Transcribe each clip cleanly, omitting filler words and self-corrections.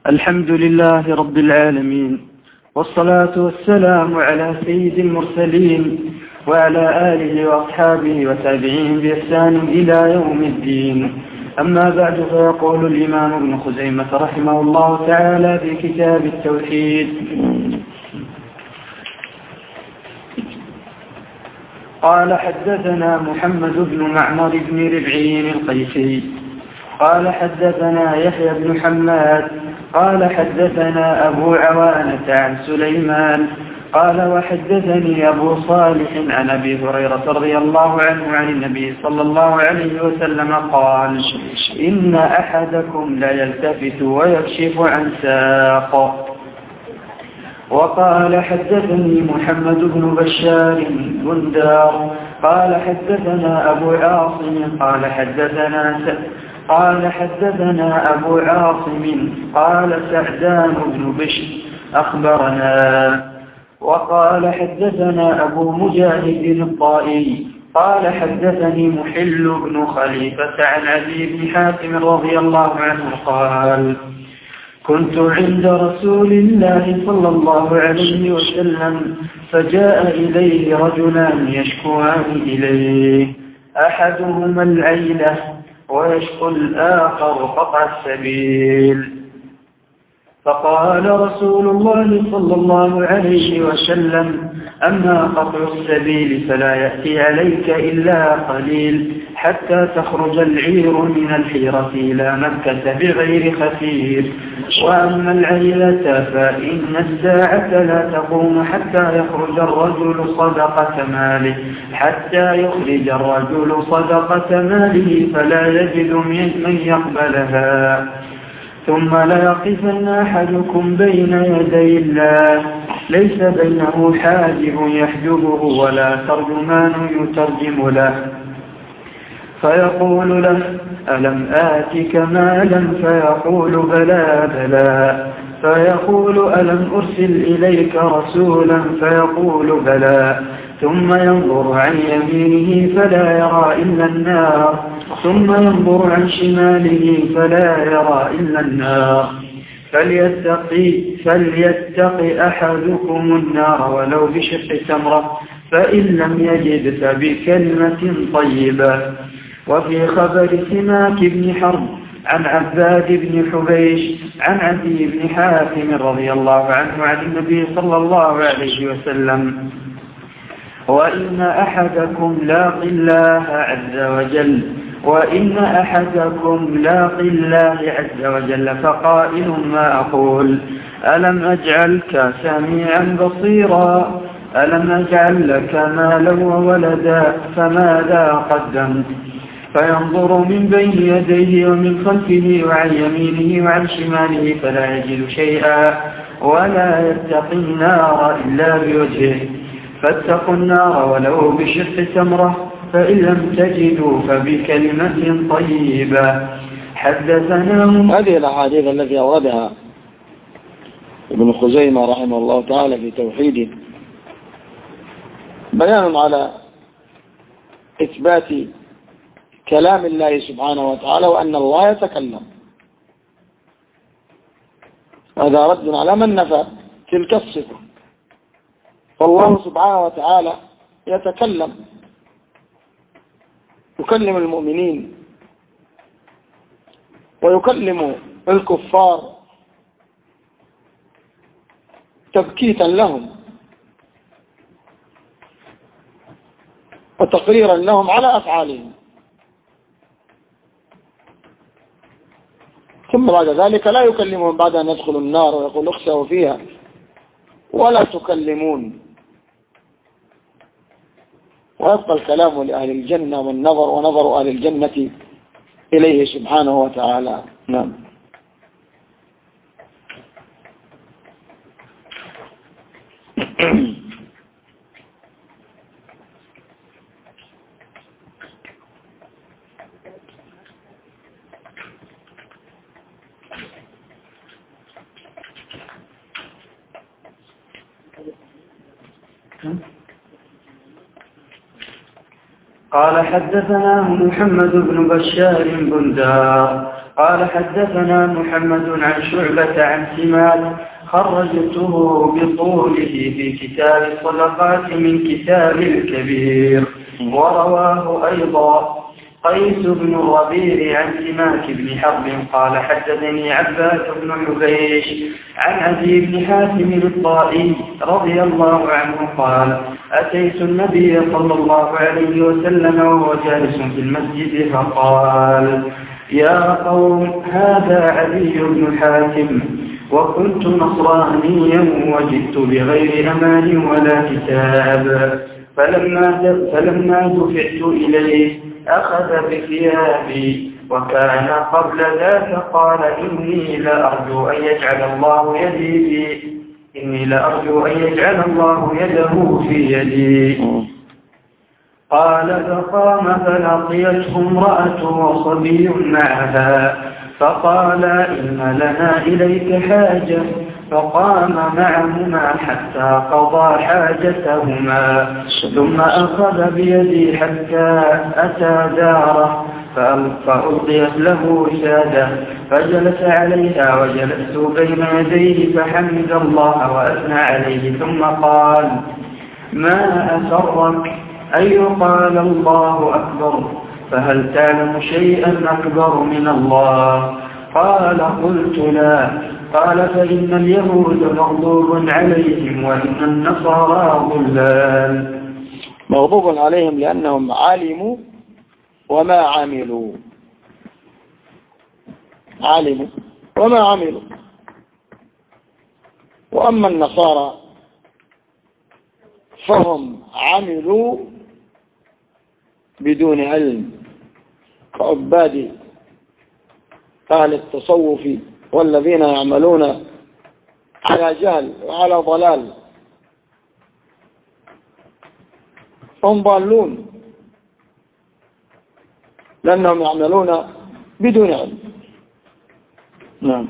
الحمد لله رب العالمين، والصلاة والسلام على سيد المرسلين وعلى آله وأصحابه وتابعين بإحسان إلى يوم الدين. أما بعد، فيقول الإمام ابن خزيمة رحمه الله تعالى في كتاب التوحيد: قال حدثنا محمد بن معمر بن ربعين القيسي قال حدثنا يحيى بن حماد قال حدثنا أبو عوانة عن سليمان قال وحدثني أبو صالح عن أبي هريرة رضي الله عنه عن النبي صلى الله عليه وسلم قال: إن أحدكم لا يلتفت ويكشف عن ساق. وقال حدثني محمد بن بشار بندار قال حدثنا أبو عاصم قال حدثنا أبو عاصم قال سعدان بن بشر أخبرنا. وقال حدثنا أبو مجاهد الطائي قال حدثني محل بن خليفة عن علي بن حاتم رضي الله عنه قال: كنت عند رسول الله صلى الله عليه وسلم فجاء إليه رجلان يشكوان إليه، أحدهما العيلة ويشكو الآخر قطع السبيل. فقال رسول الله صلى الله عليه وسلم: أما قطع السبيل فلا يأتي عليك إلا قليل حتى تخرج العير من الحيرة إلى مكة بغير خسير، وأما العيلة فإن الساعة لا تقوم حتى يخرج الرجل صدقة ماله فلا يجد من يقبلها، ثم ليقفن أحدكم بين يدي الله ليس بينه حاجب يحجبه ولا ترجمان يترجم له، فيقول له: ألم آتك مالا؟ فيقول: بلى بلى. فيقول: ألم أرسل إليك رسولا؟ فيقول: بلى. ثم ينظر عن يمينه فلا يرى إلا النار، ثم ينظر عن شماله فلا يرى إلا النار. فليتق أحدكم النار ولو بشق تمرة، فإن لم يجد فبكلمة طيبة. وفي خبر سماك بن حرب عن عباد بن حبيش عن عدي بن حاتم رضي الله عنه عن النبي صلى الله عليه وسلم: وإن أحدكم لاقي الله عز وجل فقائل ما أقول: ألم أجعلك سميعا بصيرا؟ ألم أجعل لك مالا وولدا؟ فماذا قدمت؟ فينظر من بين يديه ومن خلفه وعن يمينه وعن شماله فلا يجد شيئا، ولا يتقي النار إلا بوجهه. فاتقوا النار ولو بشق تمرة، فإن لم تجدوا فبكلمة طيبة. حدثنا هذه الأحاديث التي أوردها ابن خزيمة رحمه الله تعالى في توحيده بيان على إثبات كلام الله سبحانه وتعالى وأن الله يتكلم. هذا رد على من نفى تلك الصفة، فالله سبحانه وتعالى يتكلم، يكلم المؤمنين ويكلم الكفار تبكيتا لهم وتقريرا لهم على أفعالهم، ثم بعد ذلك لا يكلمهم بعد أن يدخلوا النار ويقول: اخسأوا فيها ولا تكلمون، ويبقى الكلام لأهل الجنة ونظر أهل الجنة إليه سبحانه وتعالى. نعم. قال حدثنا محمد بن بشار بندار قال حدثنا محمد عن شعبة عن سماك خرجته بطوله في كتاب الصدقات من كتاب الكبير. ورواه أيضا قيس بن الربيع عن سماك بن حرب قال حدثني عباس بن حبيش عن أبي بن حاتم الطائي رضي الله عنه قال أتيت النبي صلى الله عليه وسلم وهو جالس في المسجد فقال يا قوم هذا علي بن حاتم وكنت نصرانيا وجدت بغير أمان ولا كتاب فلما دفعت إليه أخذ بثيابي وكان قبل ذاك قال إني لأرجو أن يجعل الله يده في يدي. قال فقام فلقيته امرأة وصبي معها فقال إن لنا إليك حاجة فقام معهما حتى قضى حاجتهما ثم أخذ بيدي حتى أتى داره فألقيت له وسادة فجلس عليها وجلست بين يديه فحمد الله وأثنى عليه ثم قال ما أسرك أن يقال الله أكبر فهل تعلم شيئا أكبر من الله؟ قال قلت لا. قال فإن اليهود مغضوب عليهم وإن النصارى ضلال. مغضوب عليهم لأنهم علموا وما عملوا وأما النصارى فهم عملوا بدون علم كعباد أهل التصوف والذين يعملون على جهل وعلى ضلال هم ضالون لأنهم يعملون بدون علم. نعم.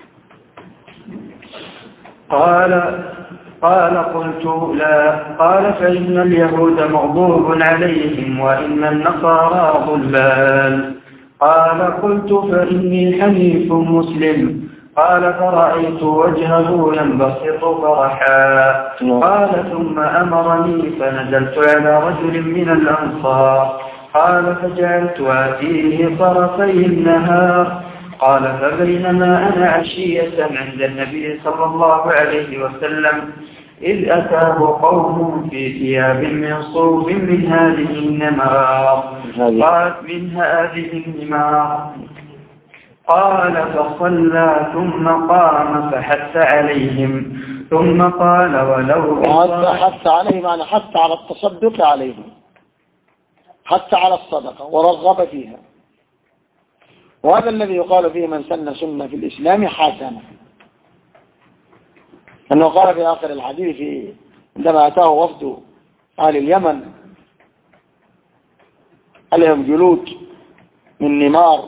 قال قلت لا. قال فإن اليهود مغضوب عليهم وإن النصارى ضلال. قال قلت فإني حنيف مسلم. قال فرأيت وجهه ينبسط فرحا. قال ثم أمرني فنزلت على رجل من الأنصار. قال فجعلت آتيه طرفي النهار. قال فبينما أنا عشية عند النبي صلى الله عليه وسلم إذ أتاه قوم في ثياب من صوف من هذه النمار. قال فصلى ثم قام فحث عليهم ثم قال ولو حث عليهم يعني حث على التصدق عليهم، حث على الصدقة ورغب فيها. وهذا الذي يقال فيه من سن سنة في الإسلام حسنة، أنه قال في آخر الحديث عندما أتاه وفد أهل اليمن عليهم جلود من نمار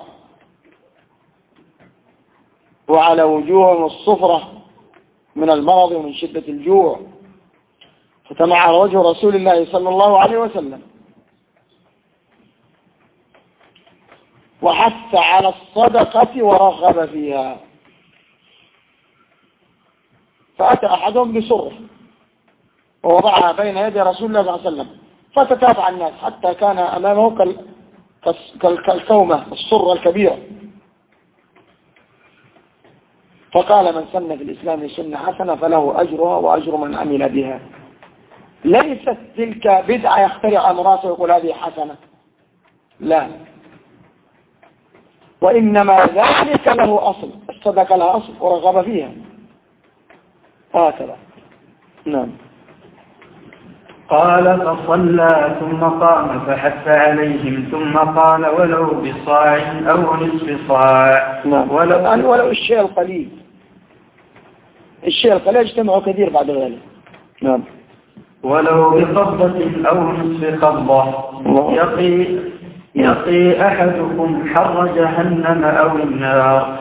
وعلى وجوههم الصفرة من المرض ومن شدة الجوع، فتمعر وجه رسول الله صلى الله عليه وسلم وحث على الصدقة ورغب فيها. فأتى أحدهم بسرة ووضعها بين يدي رسول الله صلى الله عليه وسلم، فتتابع الناس حتى كان أمامه كالكومة السرة الكبيرة. فقال من سن في الإسلام سنة حسنة فله أجرها وأجر من عمل بها. ليست تلك بدعة يخترع أمراسه ويقول هذه حسنة، لا، وإنما ذلك له أصل، الصدقة لها أصل ورغب فيها هكذا. نعم. قال فصلى ثم قام فحث عليهم ثم قال ولو بصاع أو نصف صاع. نعم. ولو الشيء القليل يجتمع كثير بعد ذلك. نعم. ولو بقبضة أو نصف قبضة يقي أحدكم حر جهنم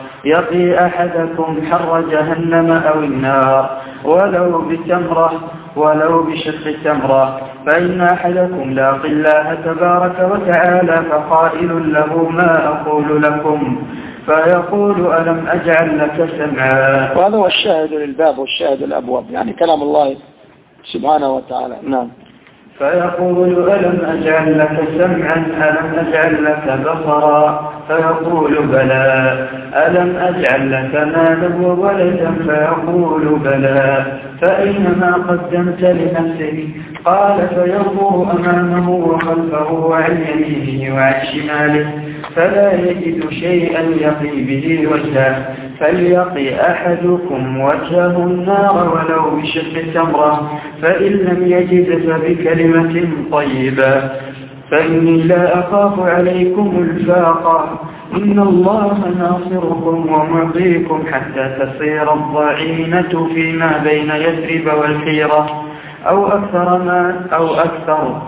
أو النار ولو بتمرة ولو بشق تمرة، فإن أحدكم لاق الله تبارك وتعالى فقائل له ما أقول لكم، فيقول ألم أجعل لك سمعا. وهذا هو الشاهد للباب والشاهد الأبواب، يعني كلام الله سبحانه وتعالى. نعم. فيقول ألم أجعل لك سمعا ألم أجعل لك بصرا، فيقول بلى. ألم أجعل لك مالا وولدا، فيقول بلى. فأينما قدمت لنفسك؟ قال فينظر أمامه وخلفه وعن يمينه وعن شماله فلا يجد شيئا يقي به وجهه، فليقي أحدكم وجهه النار ولو بشق تمرة، فإن لم يجد فبكلمة طيبة. فإني لا أخاف عليكم الفاقة، إن الله ناصركم ومعطيكم حتى تصير الضعينة فيما بين يثرب والحيرة، أو أكثر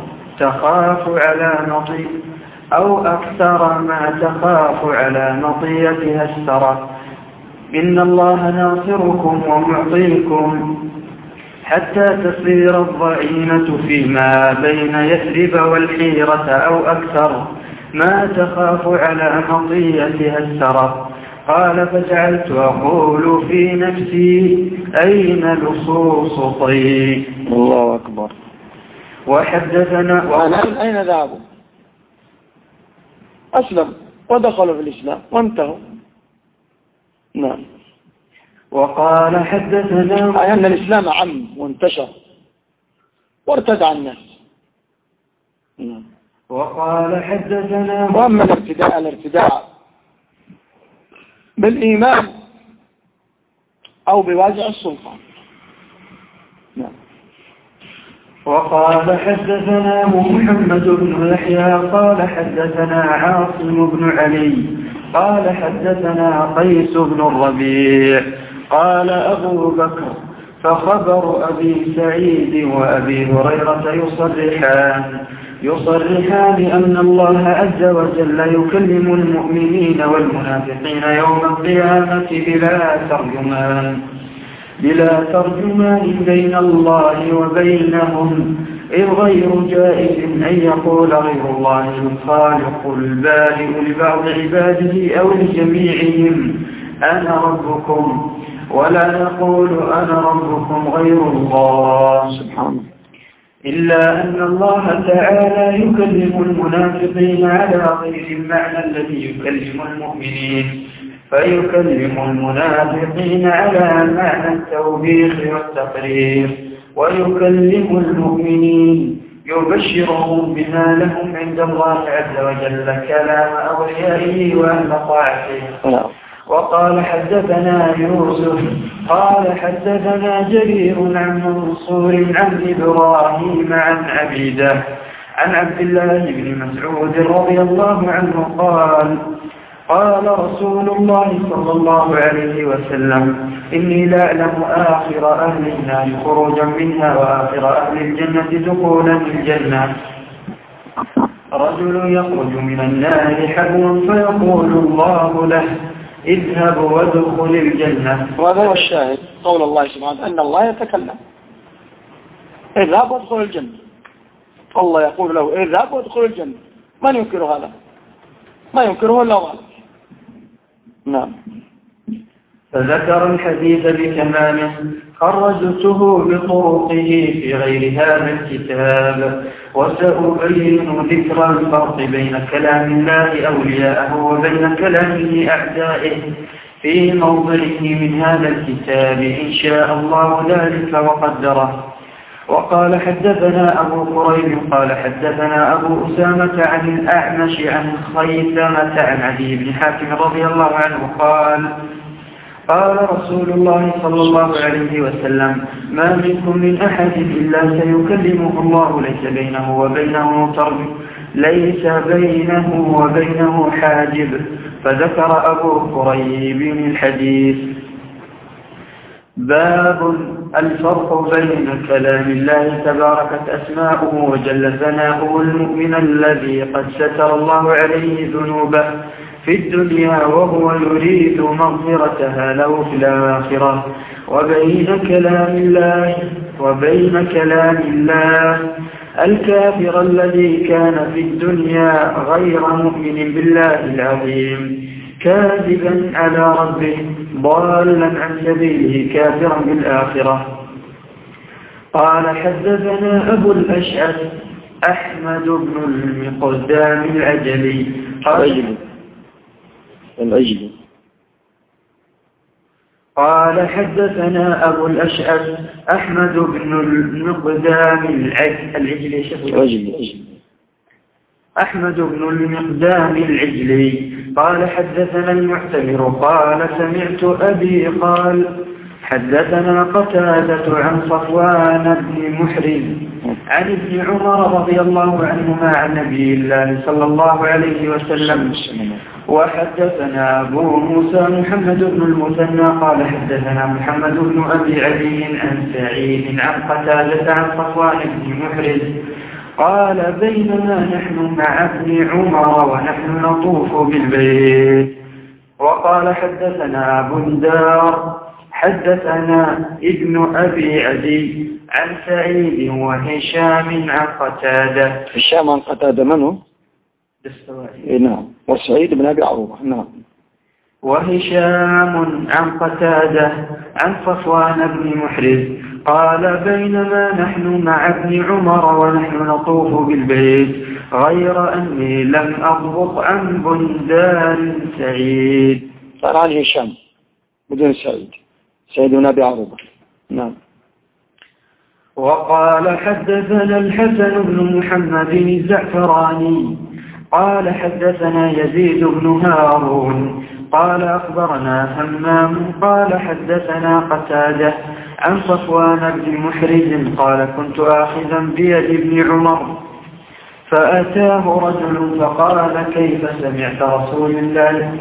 ما تخاف على مطيتها السرى. إن الله ناصركم ومعطيكم حتى تصير الضعينة فيما بين يثرب والحيرة، أو أكثر ما تخاف على مطيتها السرى. قال فجعلت أقول في نفسي أين لصوص طي. الله أكبر. وحدثنا أين ذهبوا؟ أسلم ودخلوا في الإسلام وانتهوا. نعم. وقال حدثنا أن الإسلام عم وانتشر وارتدع الناس. نعم. وقال حدثنا وأما الارتداع بالإيمان أو بوازع السلطان. نعم. وقال حدثنا محمد بن يحيى قال حدثنا عاصم بن علي قال حدثنا قيس بن الربيع قال أبو بكر فخبر أبي سعيد وأبي هريرة يصرحان أن الله عز وجل يكلم المؤمنين والمنافقين يوم القيامة بلا ترجمان بين الله وبينهم، إذ غير جائز أن يقول غير الله الخالق البارئ لبعض عباده أو لجميعهم أنا ربكم، ولا يقول أنا ربكم غير الله سبحانه، إلا أن الله تعالى يكلم المنافقين على غير المعنى الذي يكلم المؤمنين، فيكلم المنافقين على معنى التوبيخ والتقرير، ويكلم المؤمنين يبشرهم بما لهم عند الله عز وجل كلام أوليائه وأهل طاعته. وقال حدثنا يوسف قال حدثنا جرير عن منصور عن إبراهيم عن عبيدة عن عبد الله بن مسعود رضي الله عنه قال رسول الله صلى الله عليه وسلم إني لا أعلم آخر أهل النار خروجا منها وآخر أهل الجنة دخولا الجنة. رجل يخرج من النار حبوا فيقول الله له اذهب وادخل الجنة. وهذا هو الشاهد قول الله سبحانه أن الله يتكلم اذهب وادخل الجنة. الله يقول له اذهب وادخل الجنة. من ينكر هذا؟ ما ينكره إلا الله. نعم. فذكر الحديث بكماله خرجته بطرقه في غير هذا الكتاب، وسأبين ذكر الفرق بين كلام الله أولياءه وبين كلامه أعدائه في موضعه من هذا الكتاب إن شاء الله ذلك وقدره. وقال حدثنا أبو قريب قال حدثنا أبو أسامة عن الأعمش عن خيثمة عن عدي بن حاتم رضي الله عنه قال رسول الله صلى الله عليه وسلم ما منكم من أحد إلا سيكلمه الله ليس بينه وبينه حاجب. فذكر أبو قريب الحديث. باب الفرق بين كلام الله تباركت أسماؤه وجل ثناؤه المؤمن الذي قد ستر الله عليه ذنوبه في الدنيا وهو يريد مغفرتها له في الآخرة، وبين كلام الله وبين كلام الله. الكافر الذي كان في الدنيا غير مؤمن بالله العظيم كاذبا على ربه ضالا عن سبيله كافرا بالآخرة. قال حدثنا أبو الأشعث أحمد بن المقدام العجلي قال حدثنا أبو الأشعث أحمد بن المقدام العجلي أحمد بن المقدام العجلي قال حدثنا المعتمر قال سمعت أبي قال حدثنا قتادة عن صفوان بن محرز عن ابن عمر رضي الله عنهما عن نبي الله صلى الله عليه وسلم. وحدثنا أبو موسى محمد بن المثنى قال حدثنا محمد بن أبي علي عن سعيد عن قتادة عن صفوان بن محرز قال بينما نحن مع ابن عمر ونحن نطوف بالبيت. وقال حدثنا بندار حدثنا ابن أبي عدي عن سعيد وهشام عن قتادة. هشام عن قتادة منه؟ نعم. وسعيد بن أبي عروبة. نعم. وهشام عن قتادة عن صفوان بن محرز قال بينما نحن مع ابن عمر ونحن نطوف بالبيت غير أني لم أضبط عن بندار سعيد. قال عن هشام بدون سعيد بن أبي عروبة. نعم. وقال حدثنا الحسن بن محمد الزعفراني قال حدثنا يزيد بن هارون قال أخبرنا همام قال حدثنا قتادة عن صفوان بن محرز قال كنت آخذا بيد ابن عمر فأتاه رجل فقال كيف سمعت رسول الله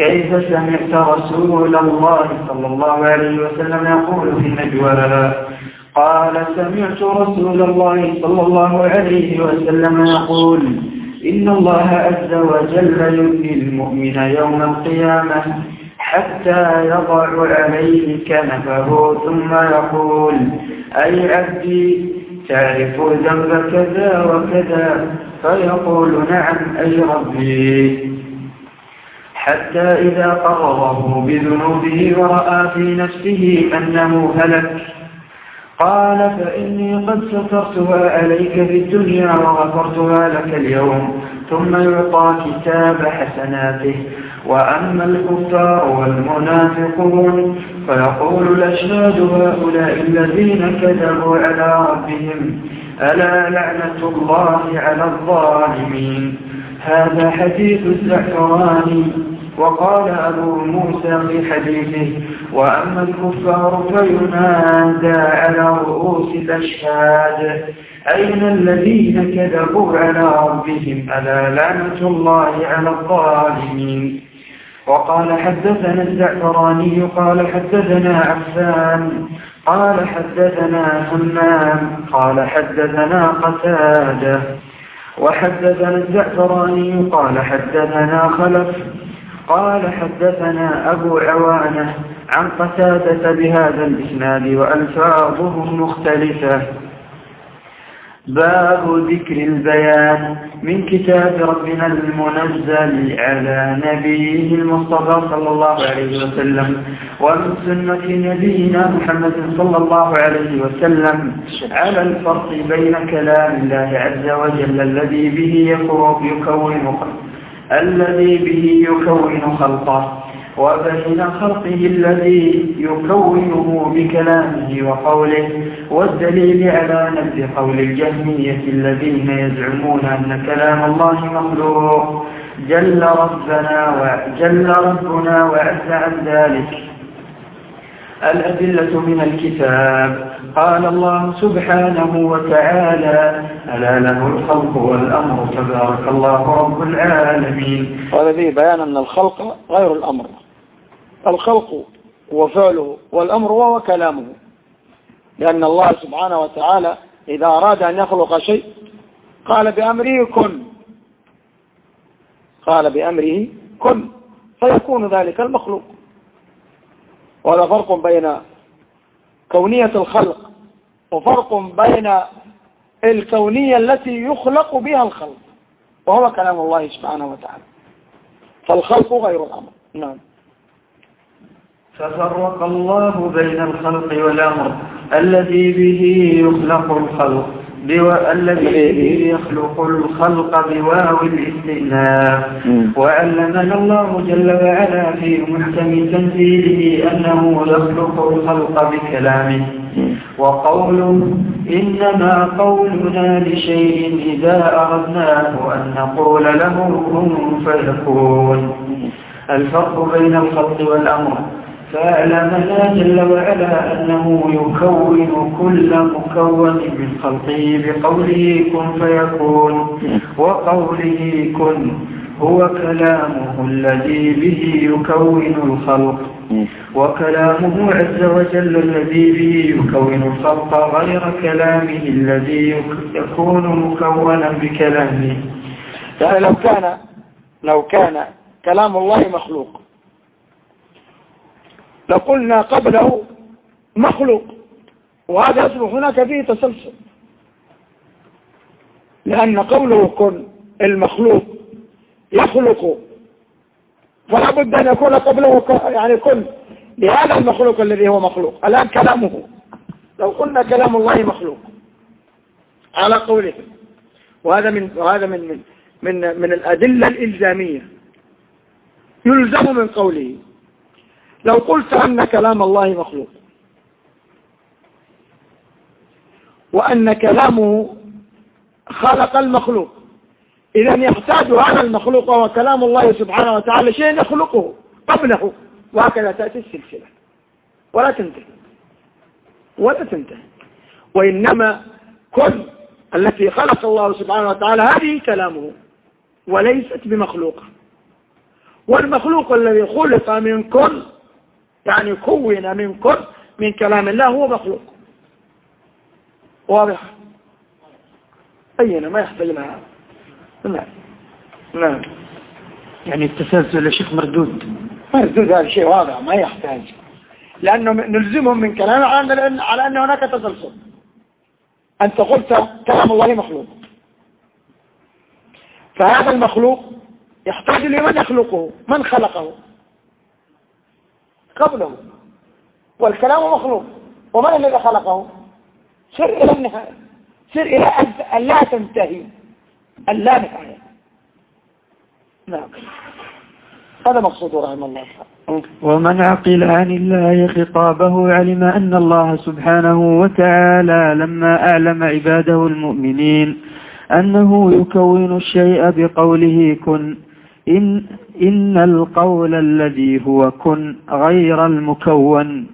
صلى الله عليه وسلم يقول في النجوى؟ قال سمعت رسول الله صلى الله عليه وسلم يقول إن الله عز وجل يبني المؤمن يوم القيامة حتى يضع عليه كنفه ثم يقول أي عبدي تعرف ذنب كذا وكذا فيقول نعم أي ربي حتى إذا قرره بذنوبه ورأى في نفسه أنه هلك قال فإني قد سترتها عليك في الدنيا وغفرتها لك اليوم ثم يعطى كتاب حسناته. وأما الكفار والمنافقون فيقول الأشهاد هؤلاء الذين كذبوا على ربهم ألا لعنة الله على الظالمين. هذا حديث الزعفراني. وقال أبو موسى في حديثه وأما الكفار فينادى على رؤوس الأشهاد أين الذين كذبوا على ربهم ألا لعنة الله على الظالمين. وقال حدثنا الزعفراني قال حدثنا عفان قال حدثنا همام قال حدثنا قتادة. وحدثنا الزعفراني قال حدثنا خلف قال حدثنا أبو عوانة عن قتادة بهذا الإسناد وألفاظهم مختلفة. باب ذكر البيان من كتاب ربنا المنزل على نبيه المصطفى صلى الله عليه وسلم ومن سنة نبينا محمد صلى الله عليه وسلم على الفرق بين كلام الله عز وجل الذي به يكون خلقه وبين خلقه الذي يكونه بكلامه وقوله. والدليل على نفي قول الجهمية الذين يزعمون أن كلام الله مخلوق جل ربنا وعز عن ذلك. الأدلة من الكتاب. قال الله سبحانه وتعالى ألا له الخلق والأمر تبارك الله رب العالمين. قال به بيان أن الخلق غير الأمر. الخلق هو فعله والأمر هو كلامه لأن الله سبحانه وتعالى إذا أراد أن يخلق شيء قال بأمره كن فيكون ذلك المخلوق. وهذا فرق بين كونية الخلق وفرق بين الكونية التي يخلق بها الخلق، وهو كلام الله سبحانه وتعالى، فالخلق غير الأمر. نعم. ففرق الله بين الخلق والأمر الذي به يخلق الخلق الذي به يخلق الخلق بواو الاستئناف. وعلمنا الله جل وعلا في محكم تنزيله أنه يخلق الخلق بكلامه، وقوله إنما قولنا لشيء إذا أردناه أن نقول له كن فيكون. الفرق بين الخلق والأمر. فأعلمنا جل وعلا أنه يكون كل مكون من خلقه بقوله كن فيكون، وقوله كن هو كلامه الذي به يكون الخلق، وكلامه عز وجل الذي به يكون الخلق غير كلامه الذي يكون مكونا بكلامه. يعني لو كان كلام الله مخلوق لقلنا قبله مخلوق، وهذا يصبح هناك فيه تسلسل، لأن قوله كن المخلوق يخلق، فلا بد أن يكون قبله يعني كن لهذا المخلوق الذي هو مخلوق. الآن كلامه لو قلنا كلام الله مخلوق على قوله، وهذا من الأدلة الإلزامية يلزم من قوله. لو قلت أن كلام الله مخلوق وأن كلامه خلق المخلوق، إذن يحتاج هذا المخلوق وهو كلام الله سبحانه وتعالى شيء يخلقه قبله، وهكذا تأتي السلسلة ولا تنتهي. وإنما كن التي خلق الله سبحانه وتعالى هذه كلامه وليست بمخلوقة، والمخلوق الذي خلق من كن يعني كون من كن من كلام الله هو مخلوق. واضح؟ أينا ما يحتاج لها. نعم. يعني التسلسل يا شيخ مردود هذا شيء واضح ما يحتاج، لأنه نلزمهم من كلامه على أن هناك تسلسل. أنت قلت كلام الله مخلوق، فهذا المخلوق يحتاج لمن يخلقه، من خلقه قبله، والكلام مخلوق، ومن الذي خلقه؟ سر إلى النهاية، سر إلى أن لا تنتهي، أن لا نهاية. نعم، هذا مقصود رحمه الله. ومن عقل عن الله خطابه علم أن الله سبحانه وتعالى لما أعلم عباده المؤمنين أنه يكون الشيء بقوله كن إن القول الذي هو كن غير المكون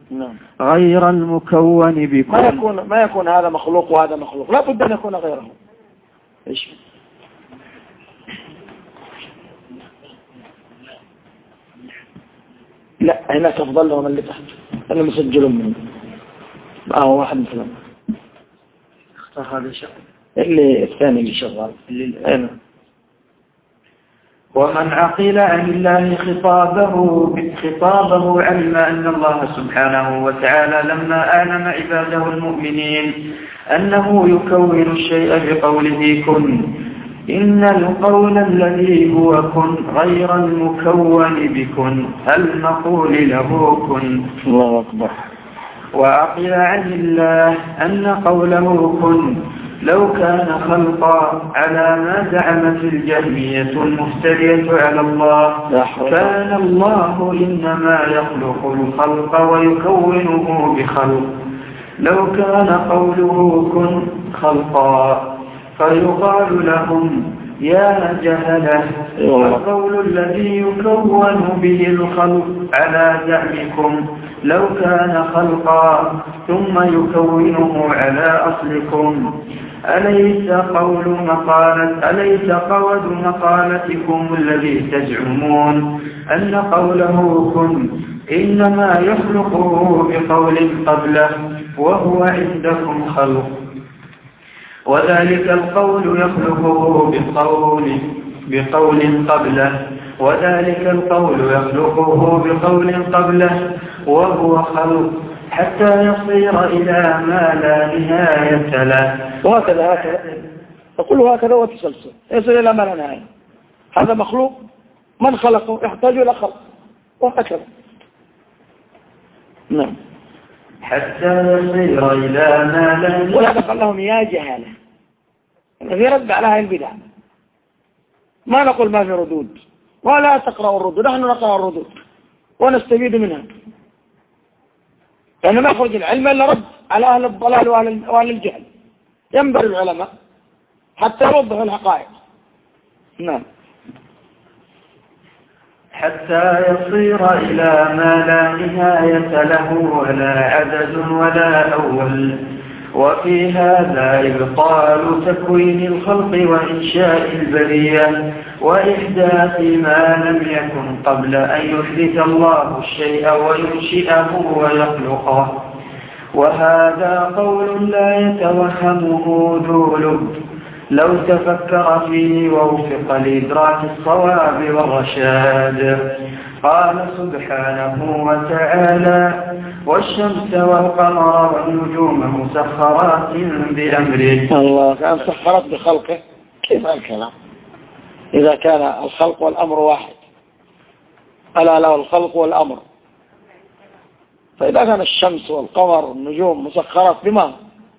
بكن ما يكون هذا مخلوق وهذا مخلوق، لا بد أن يكون غيره. إيش؟ لا هنا تفضل لهم اللي تحت أنا مسجلون منه واحد مثلا اختار هذا الشيء اللي الثاني اللي شغال اللي ومن عقل عن الله خطابه علم أن الله سبحانه وتعالى لما أعلم عباده المؤمنين أنه يكون الشيء بقوله كن إن القول الذي هو كن غير المكون بكن المقول له كن. الله أكبر. وعقل عن الله أن قوله كن لو كان خلقا على ما زعمت الجهمية المفترية على الله كان الله إنما يخلق الخلق ويكونه بخلق. لو كان قوله كن خلقا فيقال لهم يا جهلة القول الذي يكون به الخلق على زعمكم لو كان خلقا ثم يكونه على أصلكم أليس قول مقالتكم الذي تزعمون أن قوله كن إنما يخلقه بقول قبله وهو عندكم خلق وذلك القول يخلقه بقول قبله وهو خلق حتى يصير إلى ما لا نهاية له. وهكذا يقول هكذا وتسلسل يصل إلى ما لا نهاية. هذا مخلوق، من خلقه يحتاج إلى خلق، وهكذا. نعم. حتى يصير إلى ما لا نهاية. وهذا قال لهم يا جهالة، الذي رد على هذه البدع. ما نقول ما في ردود ولا تقرأ الردود، نحن نقرأ الردود ونستفيد منها، لأنه ما يخرج العلم إلا رد على أهل الضلال وأهل الجهل. ينبغي العلماء حتى يوضحوا الحقائق. نعم. حتى يصير إلى ما لا نهاية له ولا عدد ولا أول. وفي هذا إبطال تكوين الخلق وإنشاء البرية وإحداث ما لم يكن قبل أن يحدث الله الشيء وينشئه ويخلقه. وهذا قول لا يتوهمه ذو لب لو تفكر فيه ووفق لإدراك الصواب والرشاد. قال سبحانه وتعالى: والشمس والقمر والنجوم مسخرات بأمره. الله كان مسخرات بخلقه، كيف الكلام؟ إذا كان الخلق والأمر واحد، ألا له الخلق والأمر، فإذا كان الشمس والقمر والنجوم مسخرات بما؟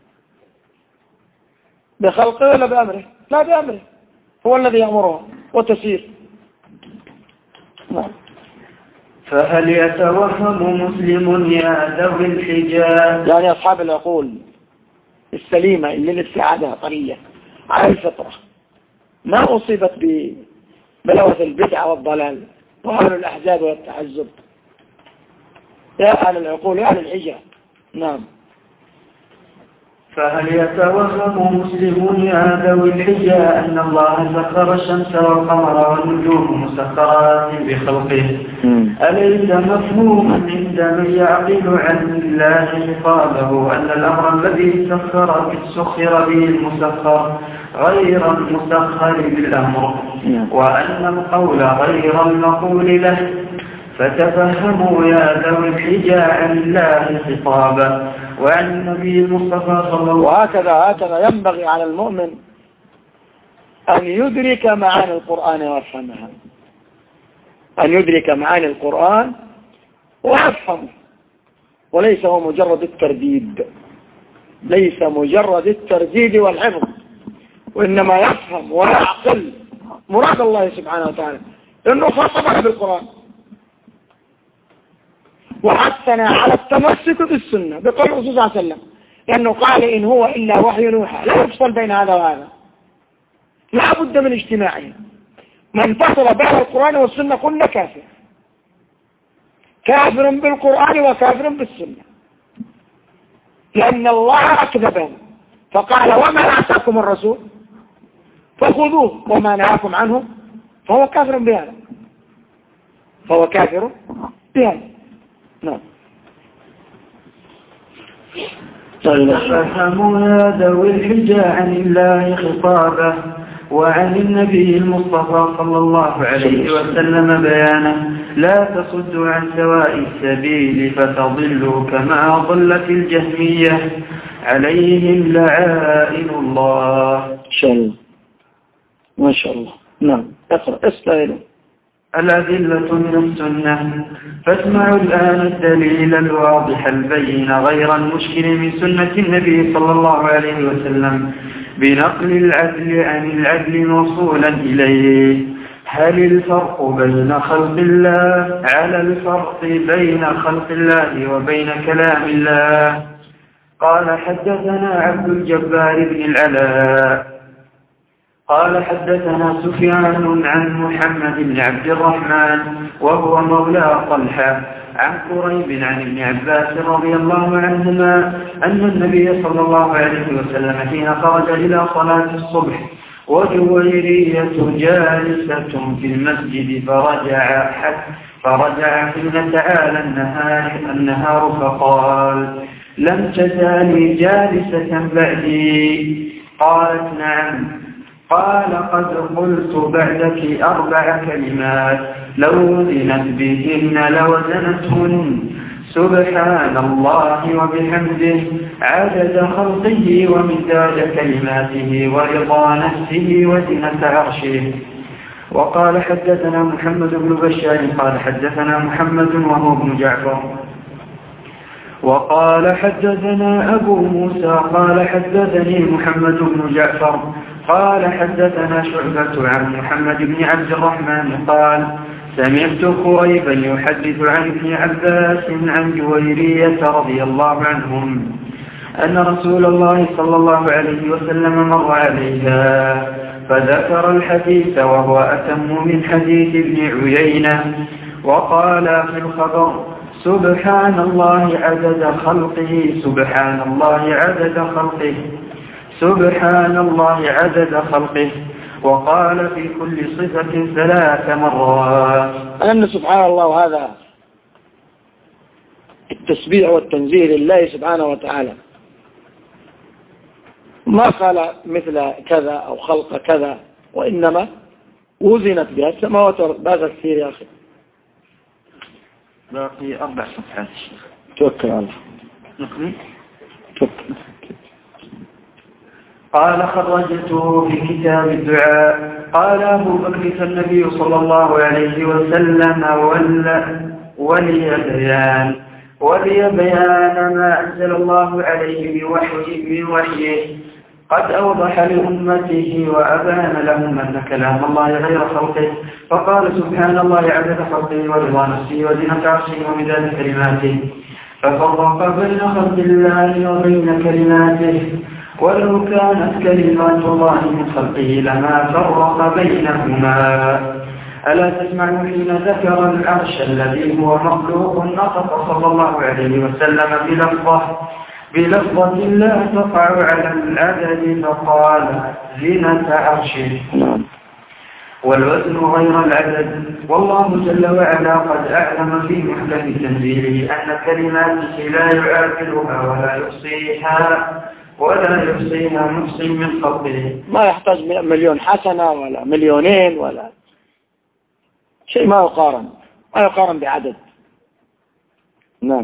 بخلقه ولا بأمره؟ لا بأمره، هو الذي يأمرها وتسير. نعم. فهل يتوهم مسلم يا ذوي الحجاب، يعني أصحاب العقول السليمة اللي للسعادة طرية على الفطرة، ما أصيبت بلوث البدع والضلال وأهل الأحزاب والتعذب، يا أهل العقول يا أهل الحجاب. نعم. فهل يتوهم مسلم يا ذوي الحجى أن الله سخر الشمس والقمر والنجوم مسخرات بخلقه؟ أليس مفهوما عند من يعقل عن الله خطابه أن الأمر الذي سخر به المسخر غير المسخر بالأمر، وأن القول غير المقول له؟ فتفهموا يا ذوي الحجى عن الله خطابه وعن النبي المصطفى صلى الله عليه وسلم. وهكذا ينبغي على المؤمن أن يدرك معاني القرآن ويفهمها، أن يدرك معاني القرآن ويفهمه، وليس هو مجرد الترديد، ليس مجرد الترديد والحفظ، وإنما يفهم ويعقل مراد الله سبحانه وتعالى، لأنه خاطبنا بالقرآن وحثنا على التمسك بالسنة بقول الرسول صلى الله عليه وسلم، لأنه قال إن هو إلا وحي يوحى، لا يفصل بين هذا وهذا، لا بد من اجتماعهم. من فصل بين القرآن والسنة كنا كافر، كافر بالقرآن وكافر بالسنة، لأن الله أكذبهم فقال وما آتاكم الرسول فخذوه وما نهاكم عنه، فهو كافر بهذا، فهو كافر بهذا. نعم. فافهموا يا ذوي الحجى عن الله خطابه وعن النبي المصطفى صلى الله عليه وسلم بيانه، لا تصدوا عن سواء السبيل فتضلوا كما ضلت الجهمية عليهم لعائن الله. إن شاء الله. ما شاء الله. نعم. اقرأ استعينوا. الأدلة من السنة، فاسمعوا الآن الدليل الواضح البين غير المشكل من سنة النبي صلى الله عليه وسلم بنقل العدل عن العدل موصولا إليه. هل الفرق بين خلق الله على الفرق بين خلق الله وبين كلام الله؟ قال حدثنا عبد الجبار بن العلاء قال حدثنا سفيان عن محمد بن عبد الرحمن وهو مولى طلحة عن قريب عن ابن عباس رضي الله عنهما أن النبي صلى الله عليه وسلم حين خرج إلى صلاة الصبح وجويرية جالسة في المسجد فرجع حين تعالى النهار فقال: لم تزالي جالسة بعدي؟ قالت: نعم. قال: قد قلت بعدك 4 كلمات لو وزنت بهن لوزنتهن سبحان الله وبحمده عدد خلقه ومداد كلماته ورضا نفسه وزنة عرشه. وقال حدثنا محمد بن بشار قال حدثنا محمد وهو بن جعفر وقال حدثنا أبو موسى قال حدثني محمد بن جعفر قال حدثنا شعبة عن محمد بن عبد الرحمن قال سمعت قريبا يحدث عن ابن عباس عن جويرية رضي الله عنهم أن رسول الله صلى الله عليه وسلم مر عليها فذكر الحديث وهو أتم من حديث ابن عيينة وقال في الخبر سبحان الله عدد خلقه سبحان الله عدد خلقه سبحان الله عدد خلقه وقال في كل صفة 3 مرات. أن سبحان الله هذا التسبيح والتنزيه لله سبحانه وتعالى ما قال مثل كذا أو خلق كذا وإنما وزنت بها السماوات باقي كثير يا أخي باقي 4 صفحات. توكل على الله. نقرأ. توكل. قال خرجته في كتاب الدعاء. قال أبو بكر النبي صلى الله عليه وسلم ولي بيان ما أنزل الله عليه من وحيه قد أوضح لأمته وأبان لهم أن كلام الله غير خلقه فقال سبحان الله عدد خلقه ورضا نفسه وزنة عرشه ومداد كلماته ففرق بين خلق الله وبين كلماته ولو كانت كلمات الله من خلقه لما فرق بينهما. ألا تسمعوا حين ذكر العرش الذي هو مخلوق نطق صلى الله عليه وسلم بلفظة لا تقع على العدد فقال زينة عرشه والوزن غير العدد. والله جل وعلا قد أعلم في محكم تنزيله أن كلماته لا يعادلها ولا يحصيها محصي من خلقه. ما يحتاج 1,000,000 حسنة ولا 2,000,000 ولا شيء ما يقارن بعدد. نعم.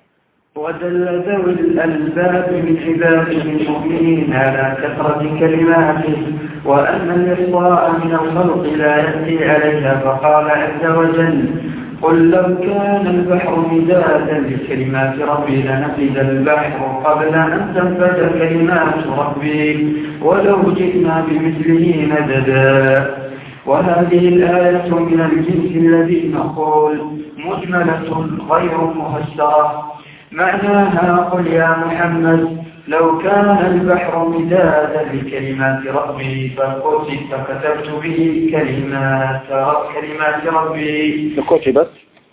ودل ذوي الألباب من عباده المؤمنين على كثرة كلماته وأن الإحصاء من الخلق لا يأتي عليها فقال عز وجل قل لو كان البحر مدادا لكلمات ربي لنفد البحر قبل أن تنفد كلمات ربي ولو جئنا بمثله مددا. وهذه الآية من الجنس الذي نقول مجملة غير مفسرة معناها قل يا محمد لو كان البحر مدادا لكلمات ربي فكتبت به كلمات ربي فكتبت.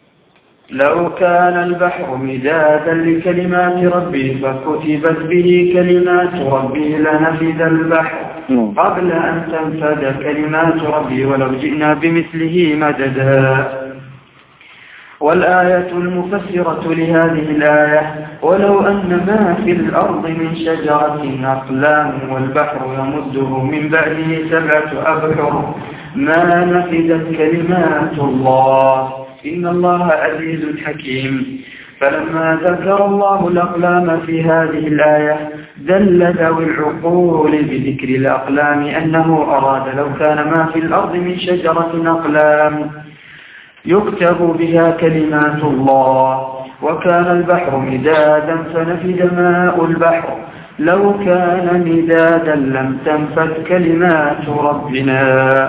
لو كان البحر مدادا لكلمات ربي فكتبت به كلمات ربي لنفد البحر قبل أن تنفد كلمات ربي ولو جئنا بمثله مددا. والآية المفسرة لهذه الآية ولو أن ما في الأرض من شجرة أقلام والبحر يمده من بعده 7 أبحر ما نفدت كلمات الله إن الله عزيز حكيم. فلما ذكر الله الأقلام في هذه الآية دل ذوي العقول بذكر الأقلام أنه أراد لو كان ما في الأرض من شجرة أقلام يكتب بها كلمات الله وكان البحر مدادا فنفد ماء البحر لو كان مدادا لم تنفد كلمات ربنا.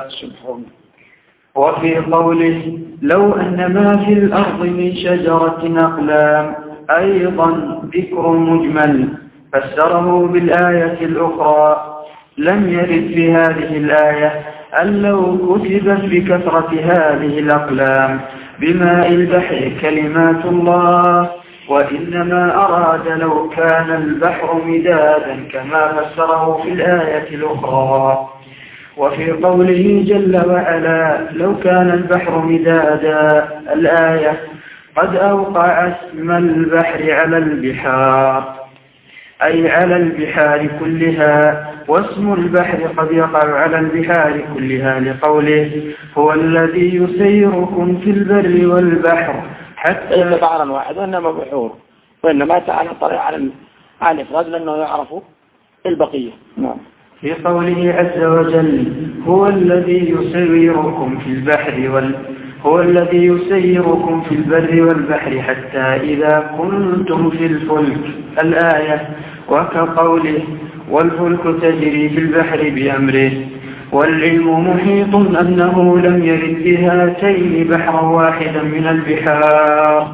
وفي قوله لو أن ما في الأرض من شجرة أقلام أيضا ذكر مجمل فسره بالآية الأخرى لم يرد في هذه الآية أن لو كتبت بكثرة هذه الأقلام بماء البحر كلمات الله وإنما أراد لو كان البحر مدادا كما فسره في الآية الأخرى. وفي قوله جل وعلا لو كان البحر مدادا الآية قد أوقع اسم البحر على البحار أي على البحار كلها واسم البحر قد يقع على البحار كلها لقوله هو الذي يسيركم في البر والبحر حتى ليس بحرا واحد وإنما بحور، وإنما تعالى طريق على الإفراد لأنه يعرف البقية. نعم. في قوله عز وجل هو الذي يسيركم في البر والبحر حتى إذا كنتم في الفلك الآية، وكقوله والفلك تجري في البحر بأمره. والعلم محيط أنه لم يرد بهاتين بحرا واحدا من البحار،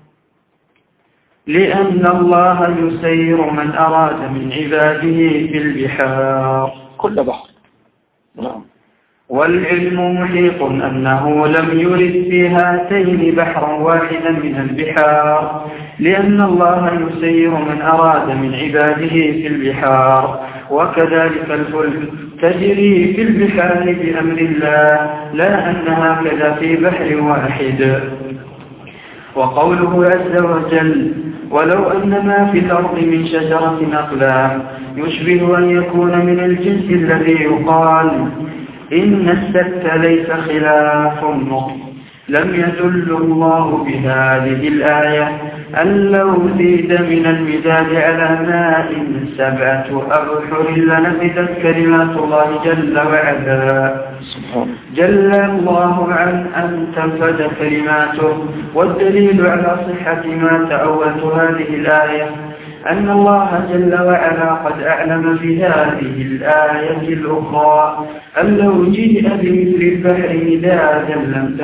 لأن الله يسير من أراد من عباده في البحار كل بحر. نعم. والعلم محيط أنه لم يرد بهاتين بحرا واحدا من البحار، لأن الله يسير من أراد من عباده في البحار. وكذلك الفلك تجري في البحار بأمر الله، لا أنها كذا في بحر واحد. وقوله عز وجل ولو أن ما في الأرض من شجرة أقلام يشبه أن يكون من الجنس الذي يقال إن السبت ليس خلاف النطق، لم يدل الله بهذه الآية أن لو زيد من المداد على ماء 7 أبحر لنفدت كلمات الله جل وعلا. جل الله عن أن تنفد كلماته. والدليل على صحة ما تأولت هذه الآية أن الله جل وعلا قد أعلم في هذه الآية الأخرى أن لو جيء بمثل البحر مدادا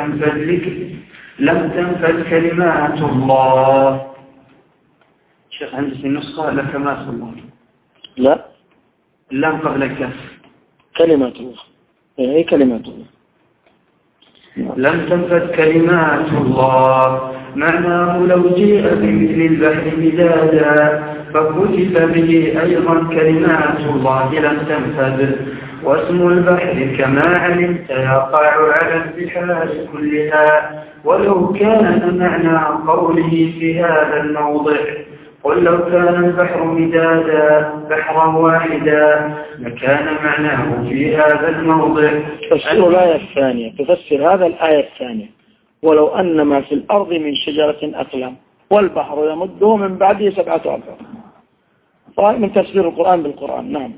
لم تنفد كلمات الله. شيخ عندي النسخة لكمات الله، لا اللام قبل الكف كلمات الله، هي كلمات الله. لم تنفد كلمات الله معناه لو جيء بمثل البحر مدادا فكتب به أيضا كلمات الله لم تنفد. واسم البحر كما علمت يقع على البحار كلها، ولو كان معنى قوله في هذا الموضع قل لو كان البحر مدادا بحرا واحدا لكان معناه في هذا الموضع. تفسير الآية الثانية، تفسر هذا الآية الثانية ولو أن ما في الأرض من شجرة أقلام والبحر يمده من بعده 7 أبحر، من تفسير القرآن بالقرآن. نعم.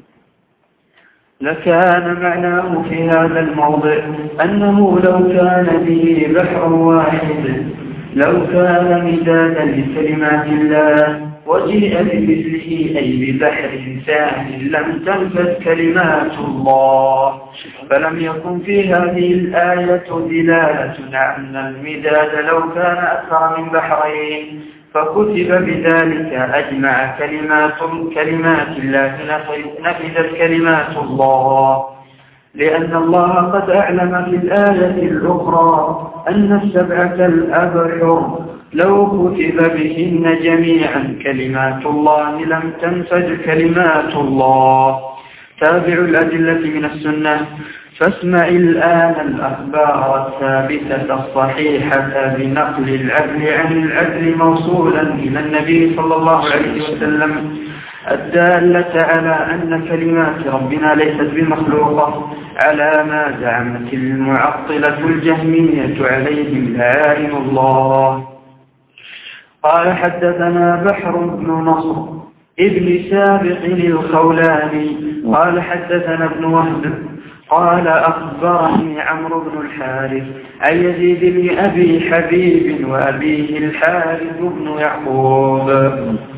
لكان معناه في هذا الموضع أنه لو كان به بحر واحد لو كان مدادا لكلمات الله وجيء بمثله أي ببحر ثاني لم تنفد كلمات الله. فلم يكن في هذه الآية دلالة أن المداد لو كان أكثر من بحرين فكتب بذلك أجمع كلمات الله نفذت كلمات الله، لأن الله قد أعلم في الآية الأخرى أن 7 الأبحر لو كتب بهن جميعا كلمات الله لم تنفد كلمات الله. تابع الأدلة من السنة. فاسمع الآن الأخبار الثابتة الصحيحة بنقل العدل عن العدل موصولا إلى النبي صلى الله عليه وسلم الدالة على أن كلمات ربنا ليست بمخلوقة على ما زعمت المعطلة الجهمية عليهم لعائن الله. قال حدثنا بحر بن نصر ابن سابق الخولاني قال حدثنا ابن وهب قال أخبرني عمرو بن الحارث عن يزيد بن أبي حبيب وأبيه الحارث بن يعقوب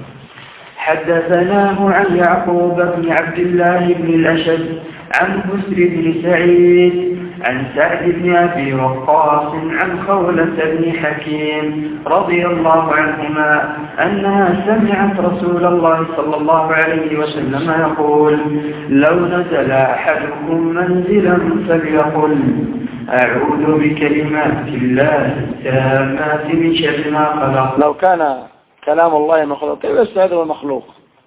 حدثناه عن يعقوب بن عبد الله بن الأشد عن بسر بن سعيد عن سعد بن أبي وقاص عن خولة بن حكيم رضي الله عنهما أنها سمعت رسول الله صلى الله عليه وسلم يقول لو نزل أحدكم منزلا فليقل أعوذ بكلمات الله التامات من شر ما خلق. لو كان كلام الله مخلوق كيف يستعيذ المخلوق؟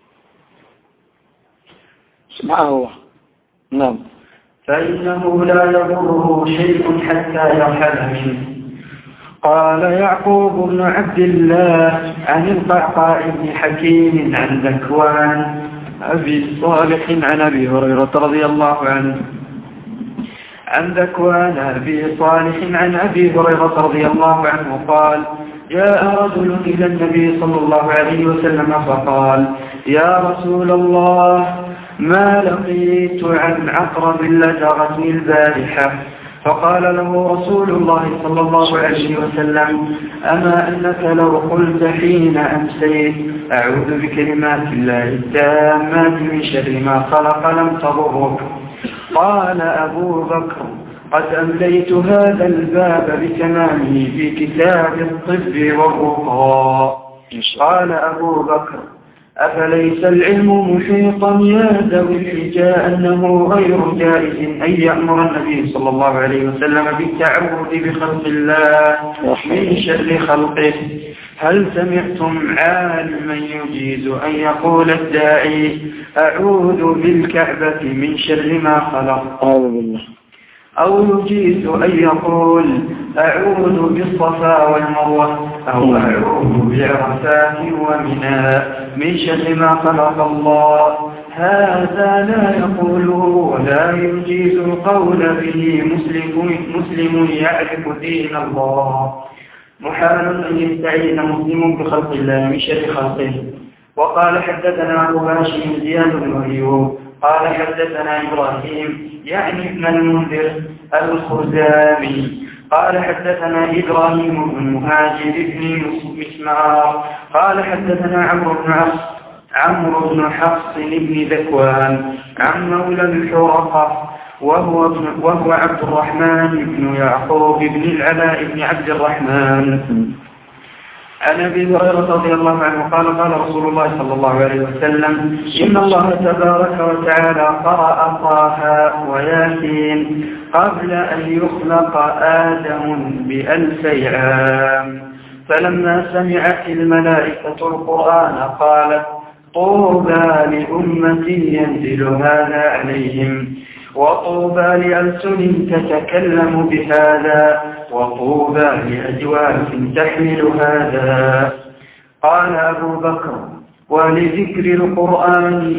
سبحان الله. نعم. فإنه لا يضره شيء حتى يرحل منه. قال يعقوب بن عبد الله عن القعقاع بن حكيم عن ذكوان أبي صالح عن أبي هريرة رضي الله عنه عن ذكوان أبي صالح عن أبي هريرة رضي الله عنه قال جاء رجل إلى النبي صلى الله عليه وسلم فقال: يا رسول الله، ما لقيت عن عقرب لدغتني البارحة. فقال له رسول الله صلى الله عليه وسلم: أما أنك لو قلت حين أمسيت أعوذ بكلمات الله التامات من شر ما خلق لم تضرك. قال أبو بكر: قد أمليت هذا الباب بتمامه في كتاب الطب والرقى. قال أبو بكر: أفليس العلم محيطا يا ذوي الحجاء أنه غير جائز أن يأمر النبي صلى الله عليه وسلم بالتعوذ بخلق الله من شر خلقه؟ هل سمعتم عالما يجيز أن يقول الداعي أعوذ بالكعبة من شر ما خلق؟ أعوذ بالله. أو يجيز أن يقول أعوذ بالصفا والمروة أو أعوذ بعرفات ومنى من شر ما خلق الله؟ هذا لا يقوله ولا يجيز القول به مسلم يعرف دين الله. محال أن يستعين مسلم بخلق الله من شر خلقه. وقال حدثنا أبو هاشم زياد بن أيوب قال حدثنا إبراهيم يعني ابن المنذر الخزامي قال حدثنا إبراهيم بن مهاجر بن مسمار قال حدثنا عمرو بن حفص بن ذكوان عن مولى الحرقة وهو عبد الرحمن بن يعقوب بن العلاء بن عبد الرحمن عن أبي هريرة رضي الله عنه قال قال رسول الله صلى الله عليه وسلم: إن الله تبارك وتعالى قرأ طه وياسين قبل أن يخلق آدم ب1000 عام. فلما سمعت الملائكة القرآن قالت: طوبى لأمة ينزل هذا عليهم، وطوبى لألسن تتكلم بهذا، وطوبى لأجواف تحمل هذا. قال أبو بكر: ولذكر القرآن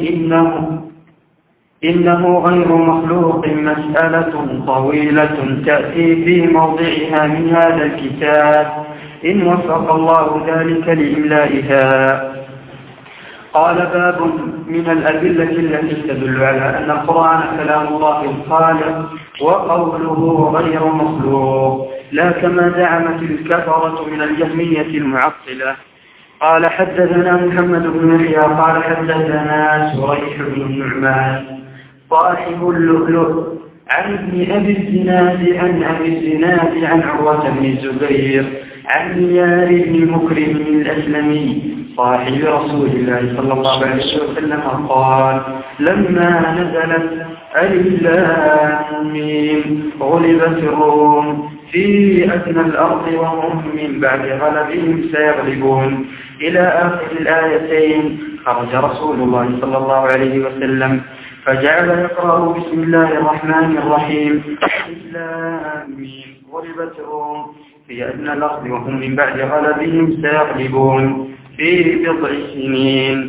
إنه غير مخلوق مسألة طويلة تأتي في موضعها من هذا الكتاب إن وفق الله ذلك لإملائها. قال: باب من الأدلة التي تدل على أن القرآن كلام الله الخالق وقوله غير مخلوق، لا كما زعمت الكفرة من الجهمية المعطلة. قال حدثنا محمد بن يحيى قال حدثنا سريح بن النعمان صاحب اللؤلؤ عن ابن أبي الزناد عن أبي الزناد عن عروة بن الزبير عن نيار بن مكرم الأسلمي صاحب رسول الله صلى الله عليه وسلم قال: لما نزلت ألف لام ميم غلبت الروم في أدنى الأرض وهم من بعد غلبهم سيغلبون إلى آخر الآيتين، خرج رسول الله صلى الله عليه وسلم فجعل يقرأ بسم الله الرحمن الرحيم ألف لام ميم غلبت الروم في أدنى الأرض وهم من بعد غلبهم سيغلبون في 9 سنين.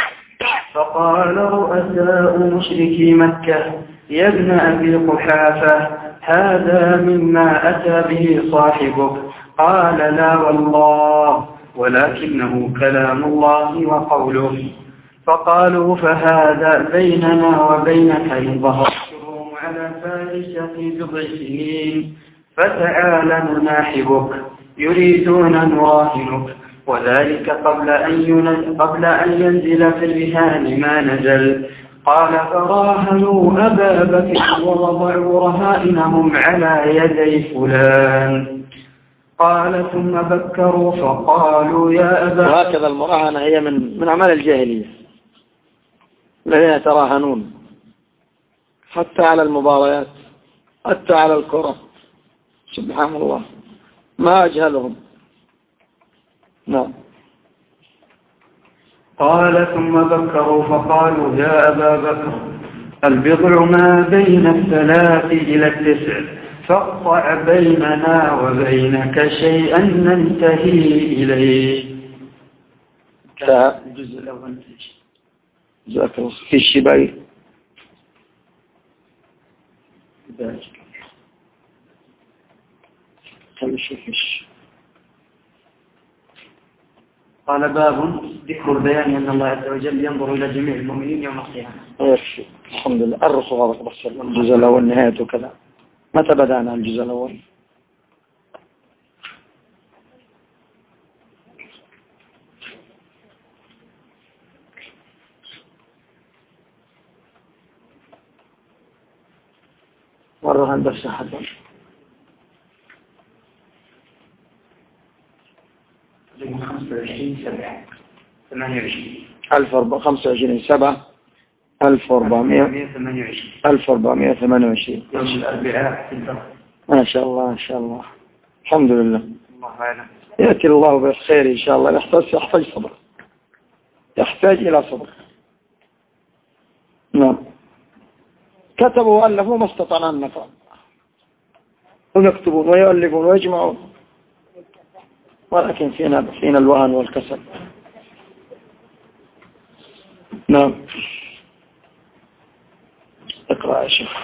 فقال رؤساء مشركي مكة: يا ابن أبي قحافة، هذا مما أتى به صاحبك. قال: لا والله، ولكنه كلام الله وقوله. فقالوا: فهذا بيننا وبينك إن ظهر الروم على فارس في 9 سنين، فتعال نناحبك، يريدون نراهنك، وذلك قبل أن ينزل في الرهان ما نزل. قال: فراهنوا أبا بكر ووضعوا رهائنهم على يدي فلان. قال: ثم بكروا فقالوا: يا أبا. وهكذا المراهنة هي من أعمال الجاهلية الذين يتراهنون حتى على المباريات، حتى على الكرة. سبحان الله، ما أجهلهم. نعم. قال: ثم بكروا فقالوا: يا أبا بكر، البضع ما بين 3 إلى 9، فاقطع بيننا وبينك شيئا ننتهي إليه. الجزء الأول في الشباي. قال باب ذكر البيان أن الله عز وجل ينظر إلى جميع المؤمنين يوم القيامة. يكفي الحمد لله. الرسول هذا بس الجزء الأول نهايته كذا. متى بدأنا الجزء الأول؟ مرة هندسة حدا 1428 يوم الأربعاء في الدرس. ما شاء الله ما شاء الله الحمد لله. الله أعلم. يأتي الله بالخير إن شاء الله. يحتاج صبر، يحتاج إلى صبر. نعم. كتبوا وألفوا ما استطعنا أن نفعل، ويكتبون ويؤلفون ويجمعون، ولكن فينا الوهن والكسل. نعم. اقرأ يا شيخ.